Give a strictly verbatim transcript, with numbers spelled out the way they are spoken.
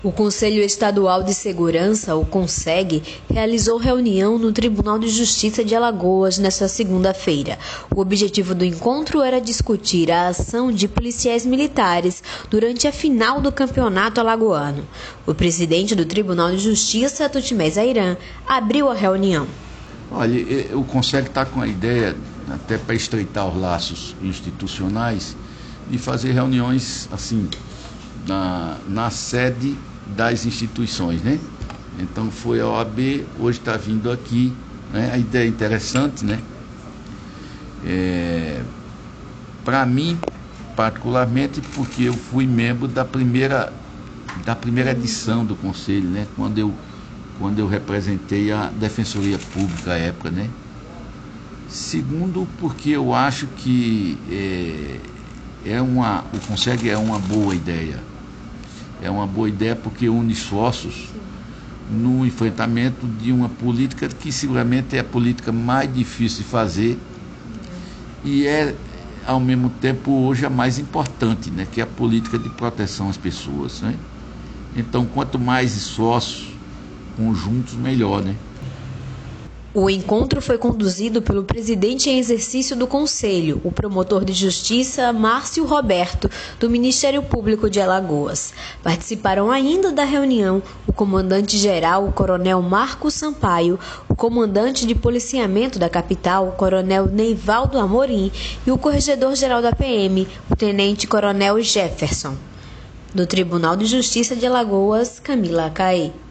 O Conselho Estadual de Segurança, o CONSEG, realizou reunião no Tribunal de Justiça de Alagoas nesta segunda-feira. O objetivo do encontro era discutir a ação de policiais militares durante a final do campeonato alagoano. O presidente do Tribunal de Justiça, Tutimé Zairan, abriu a reunião. Olha, o CONSEG está com a ideia, até para estreitar os laços institucionais, de fazer reuniões assim na, na sede das instituições, né? Então foi a O A B, hoje está vindo aqui, né? A ideia é interessante, né? É, para mim, particularmente, porque eu fui membro da primeira, da primeira edição do Conselho, né? Quando eu, quando eu representei a Defensoria Pública à época, né? Segundo, porque eu acho que é, é uma, o CONSEG é uma boa ideia. É uma boa ideia porque une esforços no enfrentamento de uma política que seguramente é a política mais difícil de fazer e é, ao mesmo tempo, hoje a mais importante, né, que é a política de proteção às pessoas, né? Então, quanto mais esforços conjuntos, melhor, né? O encontro foi conduzido pelo presidente em exercício do Conselho, o promotor de justiça Márcio Roberto, do Ministério Público de Alagoas. Participaram ainda da reunião o comandante-geral, o coronel Marcos Sampaio, o comandante de policiamento da capital, o coronel Neivaldo Amorim, e o corregedor-geral da P M, o tenente-coronel Jefferson. Do Tribunal de Justiça de Alagoas, Camila Caê.